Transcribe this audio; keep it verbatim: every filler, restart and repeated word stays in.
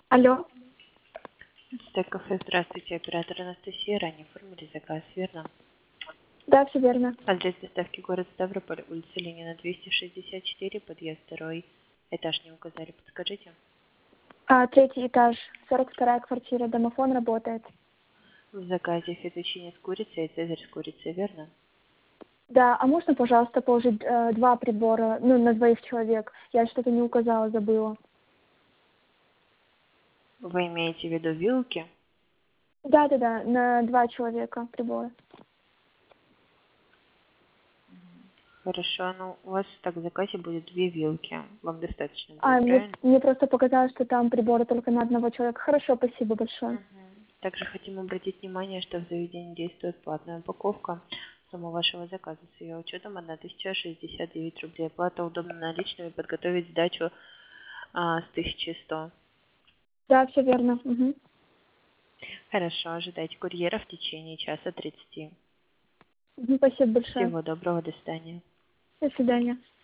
Алло. Так, кафе, здравствуйте, оператор Анастасия, ранее оформили заказ, верно? Да, все верно. Адрес доставки город Ставрополь, улица Ленина, двести шестьдесят четыре, подъезд второй, этаж не указали, подскажите? А, третий этаж, сорок вторая квартира, домофон работает. В заказе фетучини с курицей и цезарь с курицей, верно? Да, а можно, пожалуйста, положить э, два прибора, ну, на двоих человек? Я что-то не указала, забыла. Вы имеете в виду вилки? Да-да-да, на два человека прибора. Хорошо, ну у вас так в заказе будет две вилки, вам достаточно А, будет, мне, правильно? мне просто показалось, что там приборы только на одного человека. Хорошо, спасибо большое. Мгм. Также хотим обратить внимание, что в заведении действует платная упаковка. Сумма вашего заказа с ее учетом тысяча шестьдесят девять рублей. Оплата удобно наличными, подготовить сдачу а, с тысячи сто. Да, все верно. Мгм. Хорошо, ожидайте курьера в течение часа тридцати. Мгм, спасибо большое. Всего доброго, до свидания. До свидания.